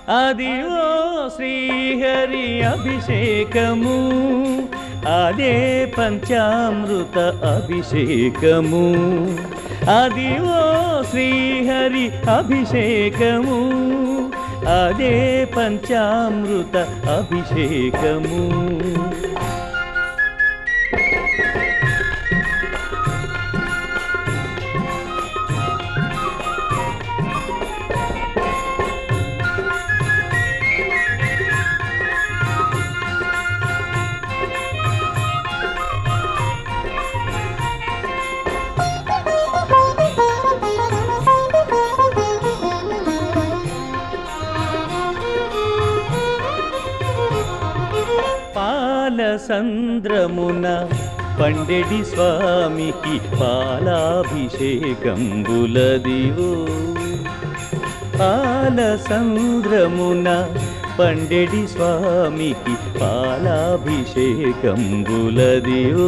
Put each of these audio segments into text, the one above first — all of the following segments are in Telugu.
అదివో శ్రీహరి అభిషేకము, అదే పంచామృత అభిషేకము. అదివో శ్రీహరి అభిషేకము, అదే పంచామృత అభిషేకము. పాలసంద్రమున పండెడి స్వామికి పాలాభిషేకంబులదివో. పాలసంద్రమున పండెడి స్వామికి పాలాభిషేకంబులదివో.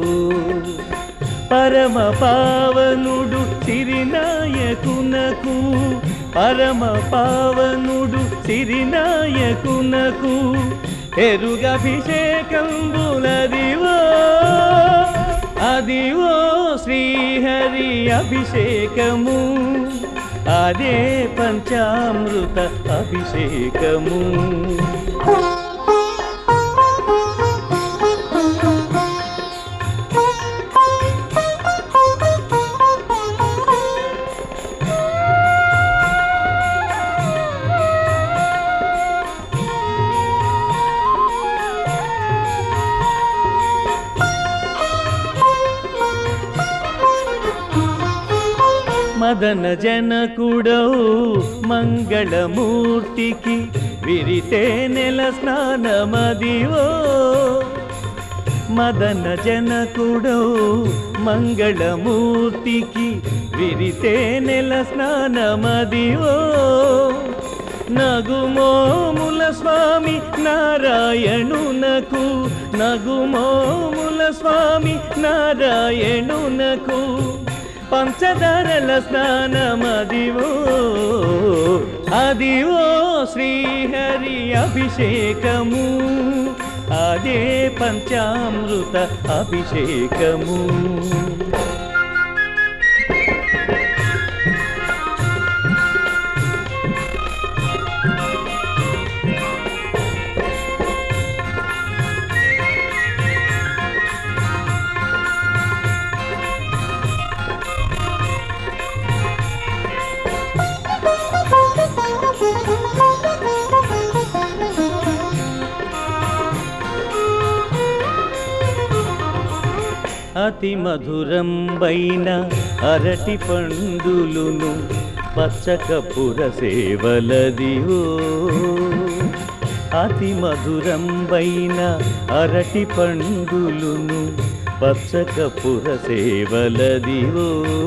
పరమ పావనుడు సిరినాయకునకు, పరమ పావనుడు సిరినాయకునకు ఎరుగభిషేకంబులదివో. అదివో శ్రీహరి అభిషేకము, అదే పంచామృత అభిషేకము. మదన జనకుడవు మంగళమూర్తికి విరితే నెల స్నానమదివో. మదన జనకుడవు మంగళమూర్తికి విరితే నెల స్నానమదివో. నగుమోముల స్వామి నారాయణునకు, నగుమోముల స్వామి నారాయణునకు పంచదారల స్నానమదివో. అదివో శ్రీహరి అభిషేకము, అదే పంచామృత అభిషేకము. అతి మధురంబైన అరటి పండులును పచ్చకపుర సేవలదివో. అతి మధురంబైన అరటి పండులును పచ్చకపుర సేవలదివో.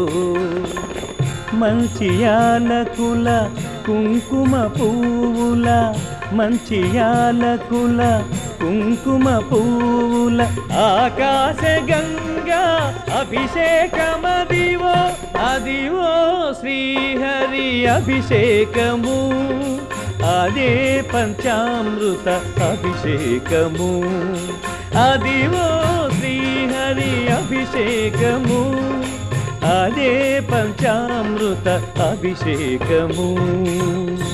మంచి యాలకుల కుంకుమ పువ్వుల, మంచి యాలకుల కుంకుమ పువ్వుల ఆకాశ గంగా అభిషేకమదివో. అదివో శ్రీహరి అభిషేకము, అదే పంచామృత అభిషేకము. అదివో శ్రీహరి అభిషేకము, అదే పంచామృత అభిషేకము.